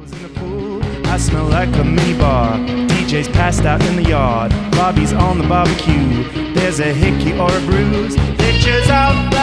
In the pool, I smell like a minibar. DJ's passed out in the yard. Bobby's on the barbecue. There's a hickey or a bruise. Pictures out.